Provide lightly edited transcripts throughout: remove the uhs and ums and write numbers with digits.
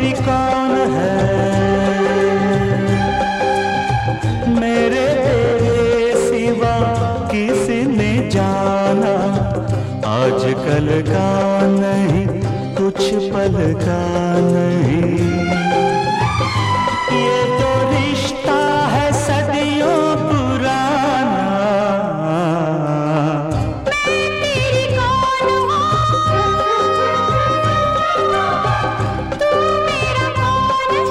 कौन है मेरे तेरे सिवा किसने जाना आजकल का नहीं कुछ पल का नहीं ये तो रिश्ता है सदियों पुराना मैं तेरी कौन हूँ तू मेरा कौन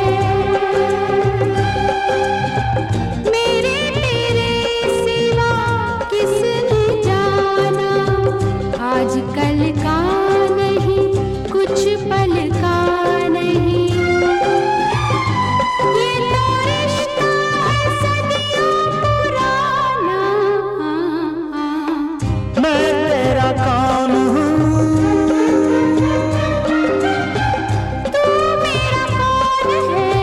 है मेरे तेरे सिवा किसने जाना आजकल का नहीं कुछ पल का नहीं ये तो रिश्ता है सदियों पुराना मैं तेरा कौन हूँ तू मेरा कौन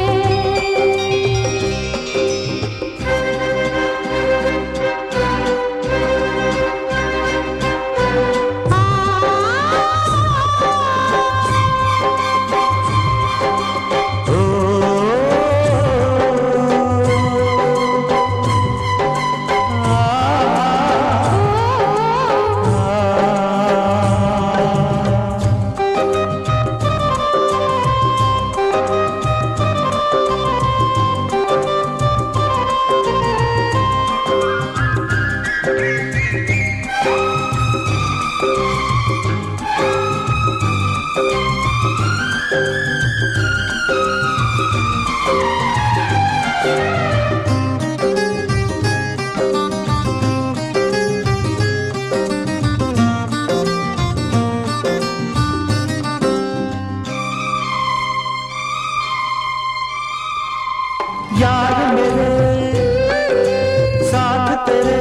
यार मेरे साथ तेरे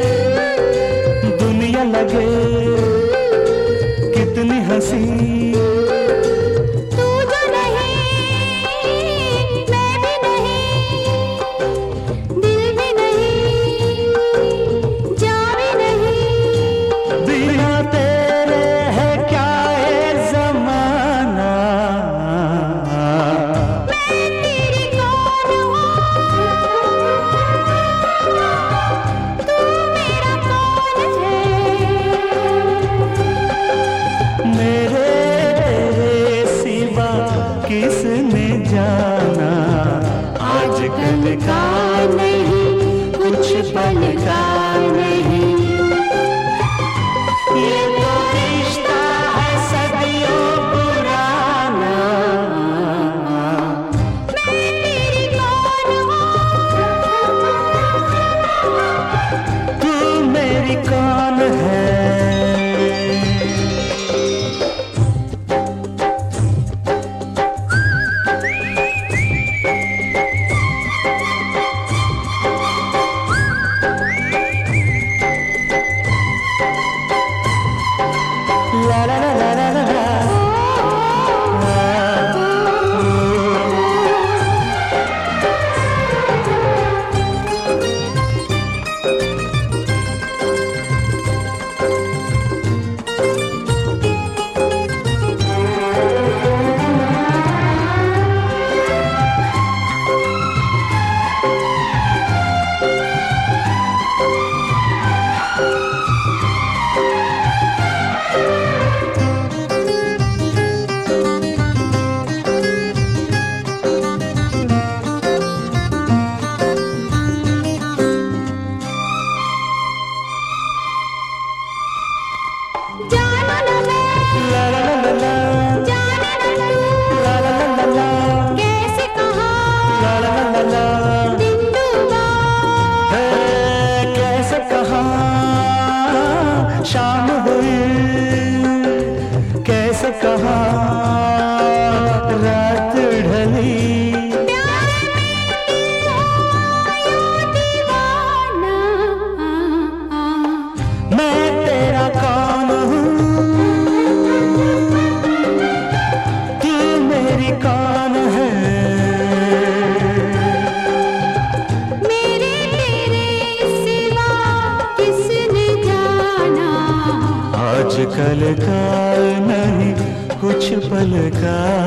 दुनिया लगे कितनी हंसी तू जो नहीं मैं भी नहीं दिल भी नहीं जान भी नहीं बिना तेरे है क्या ये जमाना मैं तेरी कौन हूँ तू मेरा कौन है मेरे तेरे सिवा किसने जाना आजकल का नहीं कुछ पल का नहीं ये तो रिश्ता है सदियों पुराना मैं तेरी कौन हूँ तू मेरी कौन है ला ला ला ला ला ला जाना न मैं ला ला ला ला जाने न तू ला ला ला ला कैसे कहा ला ला ला ला दिन डूबा है कैसे कहा शाम हुई कैसे कहा रात ढली प्यार में आया दीवाना मैं तेरा कौन हूँ तू मेरी कौन है मेरे तेरे सिवा किसने जाना आजकल का नहीं कुछ पल का